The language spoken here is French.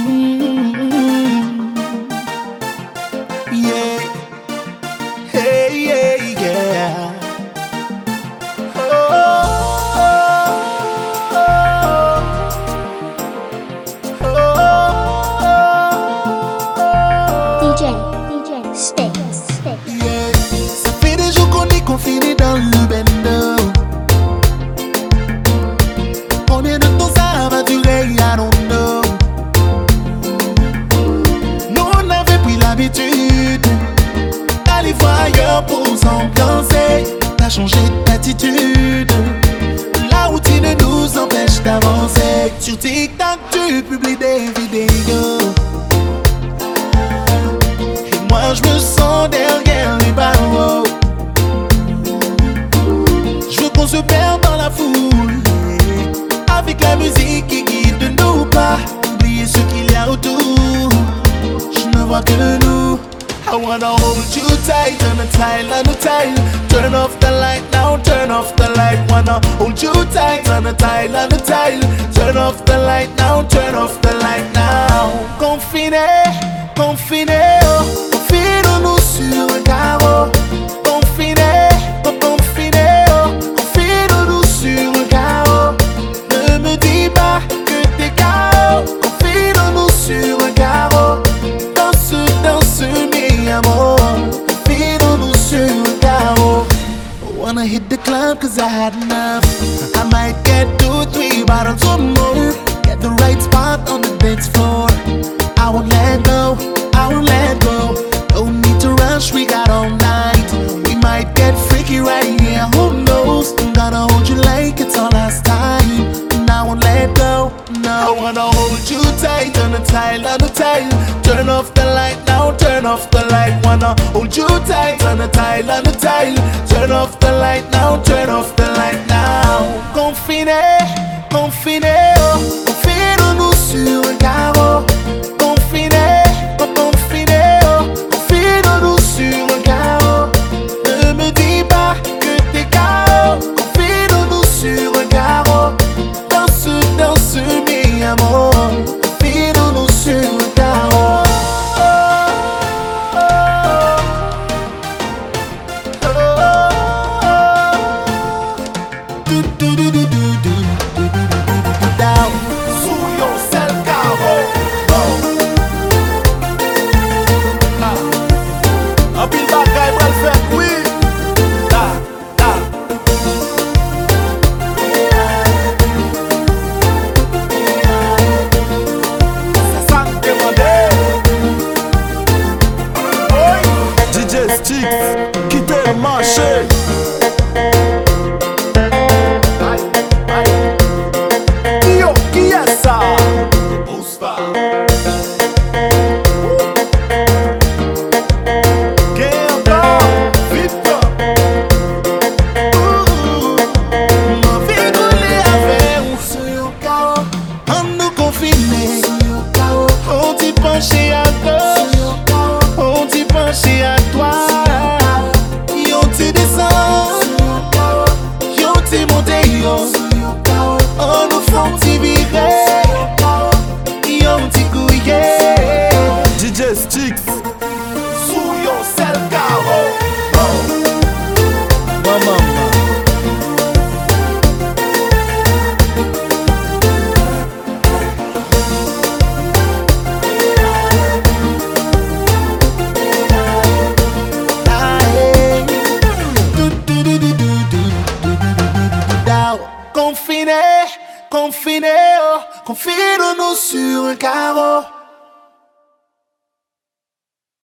Yeah, hey, yeah, yeah. DJ, stay. Yeah. Ça fait des jours qu'on est confinés dans le bendo. Combien de temps ça va durer, I don't know. Nous on avait pris l'habitude d'aller voir ailleurs pour s'ambiancer. T'as changé d'attitude, la routine nous empêche d'avancer. Sur TikTok tu publies des vidéos et moi je me sens derrière les barreaux. Je veux qu'on se perde dans la foule, avec la musique qui guide nos pas. Oublier ce qu'il y a autour, je ne vois que nous. I wanna hold you tight, on the tile, on the tile. Turn off the light now, turn off the light. Wanna hold you tight, on the tile, on the tile. Turn off the light now, turn off the light now. Confiné, confiné, oh. Confine-nous sur un carreau. Confiné, oh, confiné, oh. Confine-nous sur un carreau. Ne me dis pas que t'es KO. Confine-nous sur un carreau. Danse, mi amor. Confine-nous sur un carreau. Wanna hit the club cause I had enough. I might get 2-3 bottles or more. Get the right spot on the dance floor. I won't let go, I won't let go. No need to rush, we got all night. We might get freaky right here, who knows? I'm gonna hold you like it's our last time. And I won't let go, no. I wanna hold you tight, on the tile, on the tile. Turn off the light now, turn off the light. Wanna hold you tight, on the tile, on the tile. Turn off the light now, turn off the light now. Confiné, confiné, oh. Confine-nous sur un carreau. Confiné, oh, confiné, oh. Confine-nous sur un carreau. Ne me dis pas que t'es KO. Confine-nous sur un carreau. Danse, mi amor. Confine-nous sur un carreau. Down. Sous yourself, carreau. Un pile bagaille pour le faire, oui. C'est ça que demandé. DJ Sticks, quittez le marché. Yo, qui est ça? Ouspa. On t'y penché à toi. Yo t'y descend, yo t'y monté, yo. On nous font t'y virer, yo t'y couillé. DJ Sticks, sous yourself, carreau. Maman. Confiné, confiné, oh. Confine-nous sur un carreau.